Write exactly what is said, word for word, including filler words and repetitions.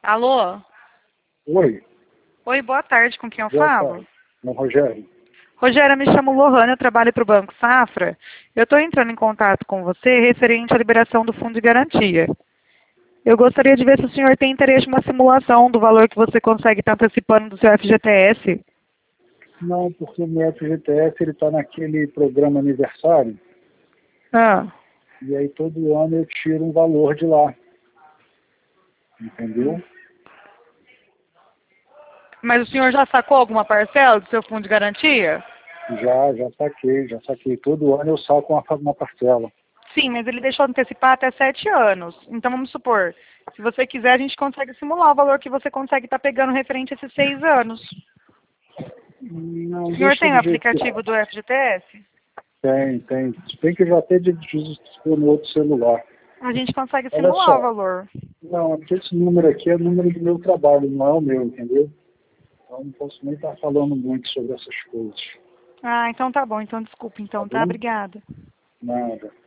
Alô? Oi, Oi, boa tarde, com quem eu boa falo? tarde. Não, Rogério. Rogério, me chamo Lohane, eu trabalho para o Banco Safra. Eu estou entrando em contato com você referente à liberação do fundo de garantia. Eu gostaria de ver se o senhor tem interesse em uma simulação do valor que você consegue estar antecipando do seu F G T S. Não, porque o meu F G T S ele está naquele programa aniversário, Ah, e aí todo ano eu tiro um valor de lá. Entendeu? mas o senhor já sacou alguma parcela do seu fundo de garantia? Já, já saquei, já saquei. Todo ano eu saco uma, uma parcela. Sim, mas ele deixou antecipar até sete anos. Então vamos supor, se você quiser, a gente consegue simular o valor que você consegue estar pegando referente a esses seis anos. Não, O senhor deixa tem o do jeito que aplicativo do F G T S? tem, tem. Se bem que eu já até registrou no outro celular. A gente consegue Olha simular o só, valor. não, é porque esse número aqui é o número do meu trabalho, não é o meu, entendeu? Então não posso nem estar falando muito sobre essas coisas. Ah, então tá bom. Então desculpa, Tá então, tá? bom? Obrigada. Nada.